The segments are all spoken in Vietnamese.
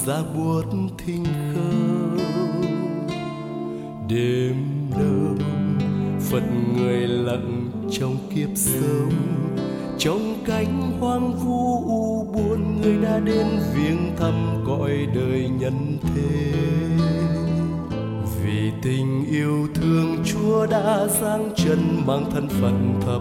ra buốt thinh khâu. Đêm đâu phận người lặng trong kiếp sống, trong cánh hoang vu u buồn người đã đến viếng thăm cõi đời nhân thế. Vì tình yêu thương Chúa đã giáng chân mang thân phận thấp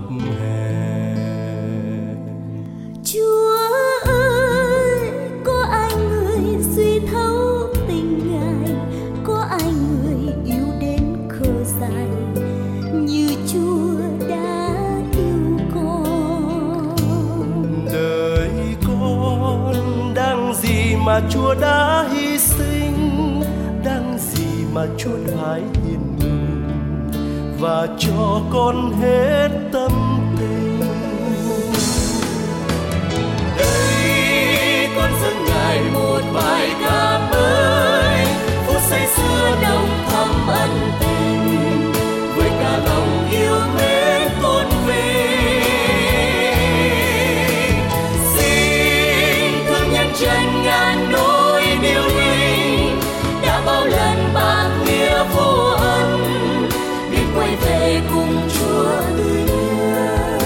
hèn. Chúa ơi, có ai người suy thấu tình Ngài, có ai người yêu đến khờ dại như Chúa đã yêu con. Đời con đang gì mà Chúa đã hy sinh, đang gì mà Chúa đã hiền nhường và cho con hết tâm tình. Đây con dâng Ngài một bài ca mới, phút say sưa nồng thắm ân tình, với cả lòng yêu mến tôn vinh. Xin thương nhân trần ngàn nỗi điều linh, đã bao lần bạc nghĩa vô ân, biết quay về cùng Chúa tươi nhớ.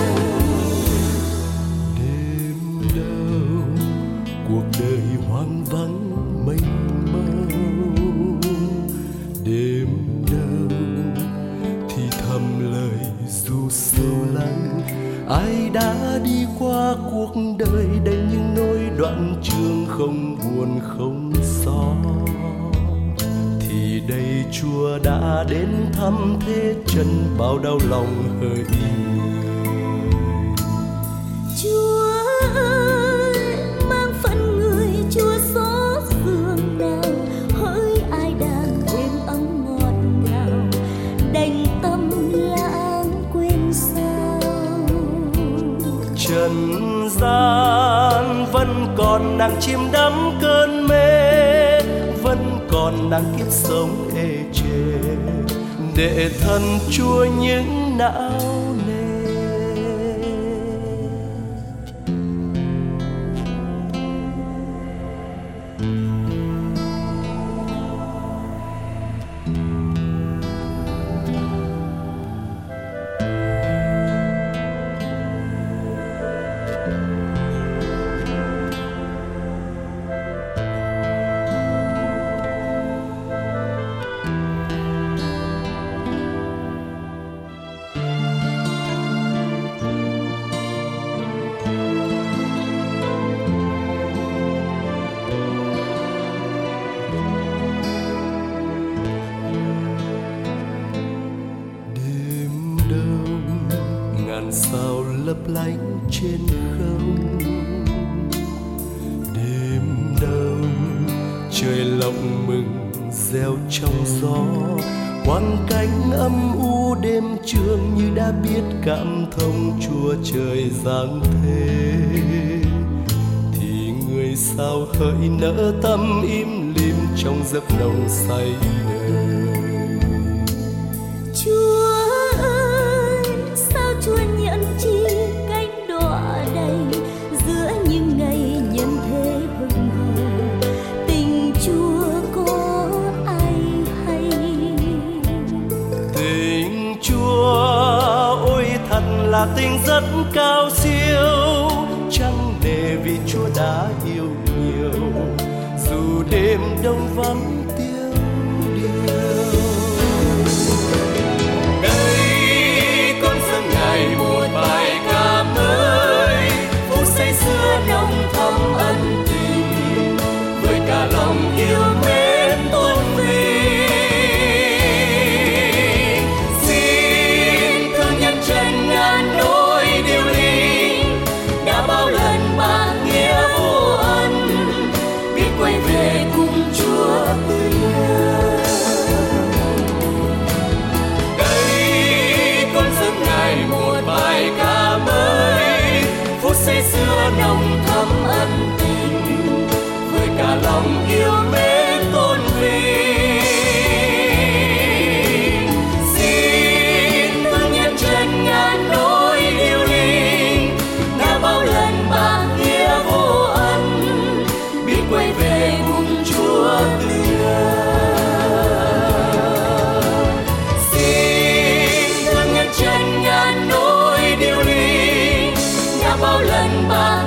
Đêm đâu cuộc đời hoang vắng mênh mông, đêm đâu thì thầm lời dù sâu lắng. Ai đã đi qua cuộc đời đầy những nỗi đoạn trường không buồn không xót, thì đây Chúa đã đến thăm thế chân bao đau lòng hỡi người. Chúa ơi, mang phận người Chúa xót giường nào, hỡi ai đang êm ấm ngọt ngào, đành tâm lãng quên sao. Trần gian vẫn còn đang chìm đắm cơn mê, vẫn còn đang kiếp sống ê chề, để thân Chúa những não nề. Sao lấp lánh trên không, đêm đông trời lộng mừng reo trong gió, quang cánh âm u đêm trường như đã biết cảm thông Chúa trời giáng thế. Thì người sao hỡi nỡ tâm im lìm trong giấc nồng say đời. Chúa ơi, sao Chúa nhận chi cánh đọa đầy giữa những ngày nhân thế hừng hờ, tình Chúa có ai hay? Tình Chúa ôi thật là tình rất cao siêu, chẳng để vì Chúa đã yêu nhiều, dù đêm đông vắng tiếng điều. Đây con dâng Ngài một bài ca mới, phút say sưa nồng thắm ân tình, với cả lòng yêu mến tôn vinh. Xin thương nhân trần ngàn nỗi điều linh, đã bao lần bạc nghĩa vô ân, biết quay về cùng Chúa tươi nhớ. Đây con dâng Ngài một bài ca mới, phút say sưa nồng thắm ân tình, với cả lòng yêu mến tôn vinh. Xin thương nhân trần ngàn nỗi điều linh, đã bao lần bạc nghĩa vô ân, biết quay về cùng Chúa. gần ba